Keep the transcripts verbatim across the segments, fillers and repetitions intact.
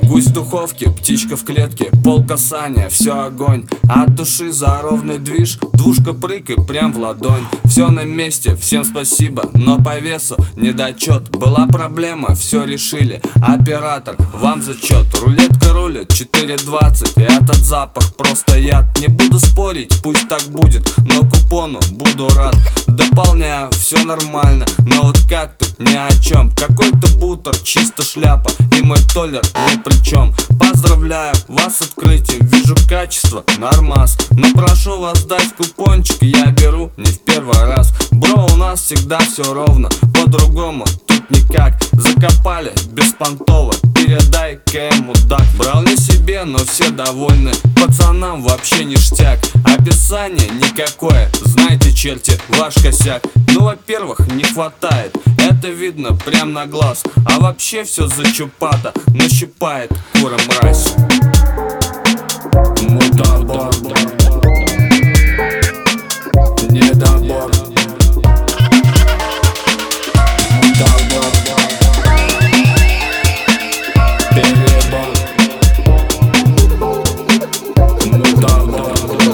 Гусь в духовке, птичка в клетке, пол касания, все огонь. От души за ровный движ, двушка прыг и прям в ладонь. Все на месте, всем спасибо, но по весу недочет. Была проблема, все решили, оператор, вам зачет. Рулетка рулит, четыре двадцать, и этот запах просто яд. Не буду спорить, пусть так будет, но купону буду рад. Дополняю, все нормально, но вот как тут ни о чем. Какой-то бутер, чисто шляпа, и мой толлер ни при чем. Поздравляю вас с открытием, вижу качество нормас. Но прошу вас дать купончик, я беру не в первый раз. Бро, у нас всегда все ровно, по-другому тут никак. Закопали беспонтово, передай КМ мудак. Брал не себе, но все довольны, пацанам вообще ништяк. Описание никакое, знаете, черти, ваш косяк. Ну, во-первых, не хватает, это видно прям на глаз. А вообще все зачупато, нащипает кура мразь. Мудабор, недобор. Мудабор, перебор. Мудабор,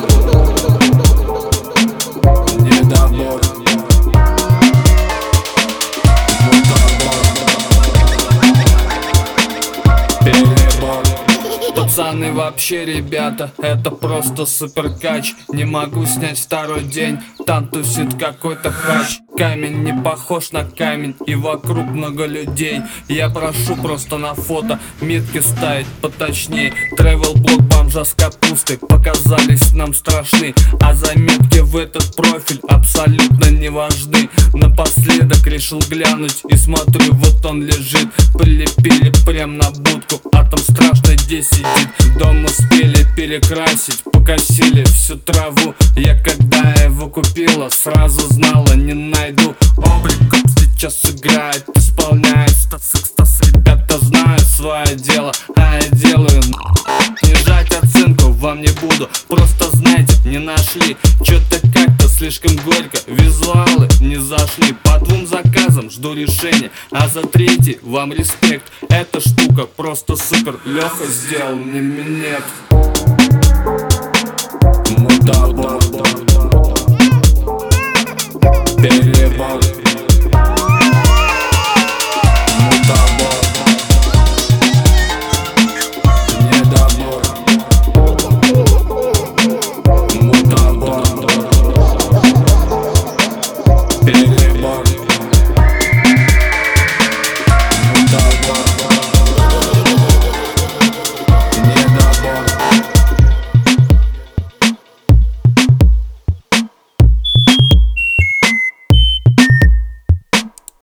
недобор. Пацаны вообще, ребята, это просто супер кач. Не могу снять второй день, там тусит какой-то хач. Камень не похож на камень, и вокруг много людей. Я прошу просто на фото метки ставить поточнее. Тревел-блог бомжа с капустой показались нам страшны, а заметки в этот профиль абсолютно не важны. Напоследок решил глянуть и смотрю, вот он лежит. Прилепили прям на будку, а там страшно здесь сидит. Дом успели перекрасить, покосили всю траву. Я когда его купила, сразу знала, не найду. Облик сейчас играет, исполняет стас экстаз. Ребята знают свое дело, а я делаю снижать оценку вам не буду, просто знайте, не нашли. Чё-то как-то слишком горько, визуалы не зашли. По двум заказам жду решения, а за третий вам респект. Эта штука просто супер, Лёха сделал мне минет. Мудабор, перебор.